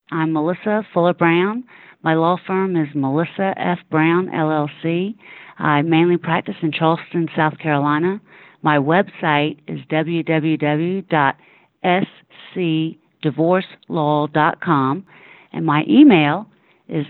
I'm Melissa Fuller Brown. My law firm is Melissa F. Brown, LLC. I mainly practice in Charleston, South Carolina. My website is www.scdivorcelaw.com, and my email is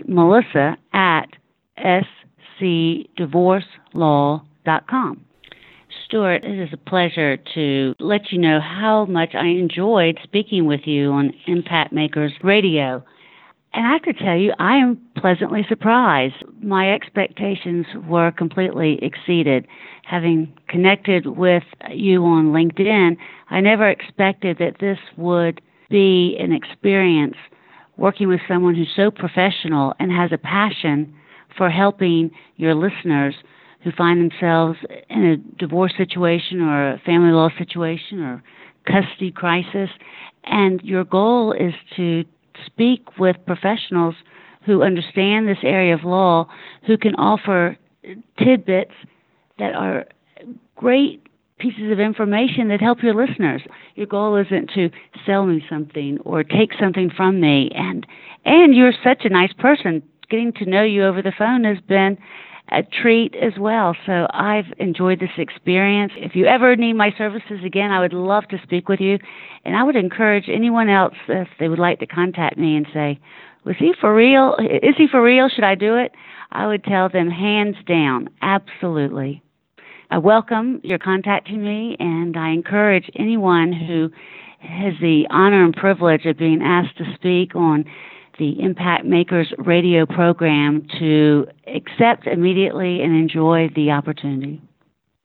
melissa@scdivorcelaw.com. Stuart, it is a pleasure to let you know how much I enjoyed speaking with you on Impact Makers Radio. And I have to tell you, I am pleasantly surprised. My expectations were completely exceeded. Having connected with you on LinkedIn, I never expected that this would be an experience working with someone who's so professional and has a passion for helping your listeners who find themselves in a divorce situation or a family law situation or custody crisis. And your goal is to speak with professionals who understand this area of law, who can offer tidbits that are great pieces of information that help your listeners. Your goal isn't to sell me something or take something from me. And you're such a nice person. Getting to know you over the phone has been a treat as well. So I've enjoyed this experience. If you ever need my services again, I would love to speak with you. And I would encourage anyone else, if they would like to contact me and say, was he for real? Is he for real? Should I do it? I would tell them hands down, absolutely. I welcome your contacting me, and I encourage anyone who has the honor and privilege of being asked to speak on the Impact Makers radio program to accept immediately and enjoy the opportunity.